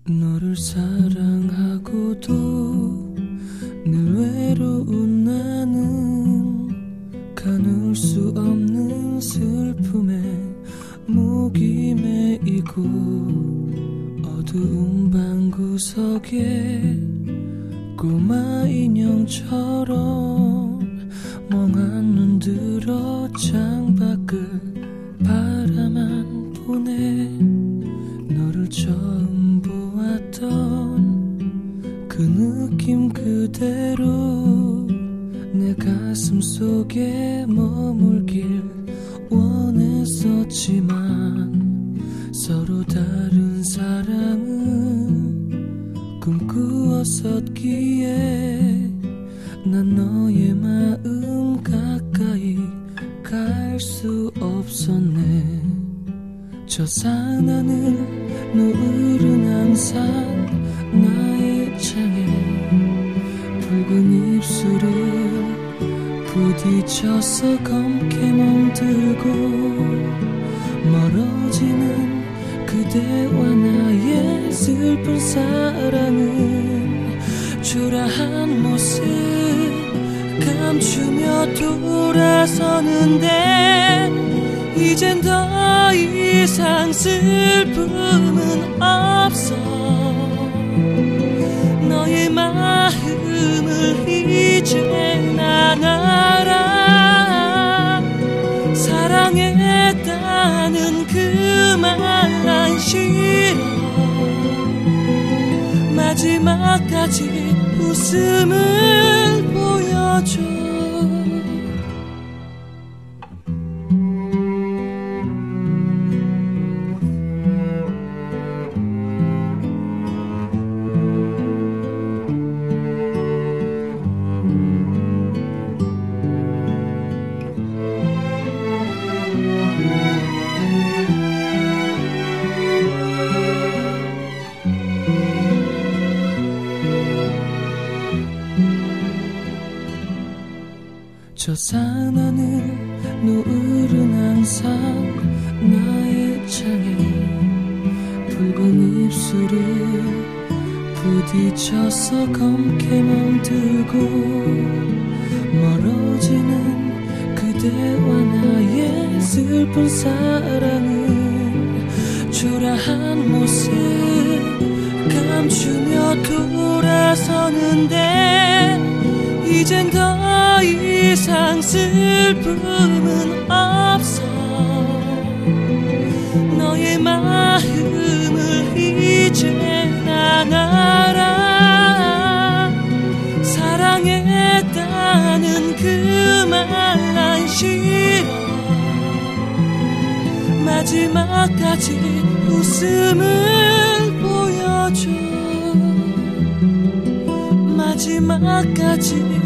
너를 사랑하고도 늘 외로운 나는 가눌 수 없는 슬픔에 목이 메이고 어두운 방구석에 꼬마 인형처럼 멍한 눈 들어 창밖을 바라만 보내. 너를 처음 보았던 그 느낌 그대로 내 가슴 속에 머물길 원했었지만 서로 다른 사랑은 꿈꾸었었기에 난 너의 마음 가까이 갈 수 없었네. 저 산하늘 노을은 항상 나의 창에 붉은 입술을 부딪혀서 검게 멍들고 멀어지는 그대와 나의 슬픈 사랑은 초라한 모습 감추며 돌아서는데 이젠 더 이상 슬픔은 없어. 너의 마음을 이제 난 알아. 사랑했다는 그 말 난 싫어. 마지막까지 웃음을 보여줘. 저 산하늘 노을은 항상 나의 창에 붉은 입술을 부딪혀서 검게 멍들고 멀어지는 그대와 나의 슬픈 사랑은 초라한 모습 감추며 돌아서는데 이젠 더 이상 슬픔은 없어. 너의 마음을 이제 난 알아. 사랑했다는 그 말 난 싫어. 마지막까지 웃음을 보여줘. 마지막까지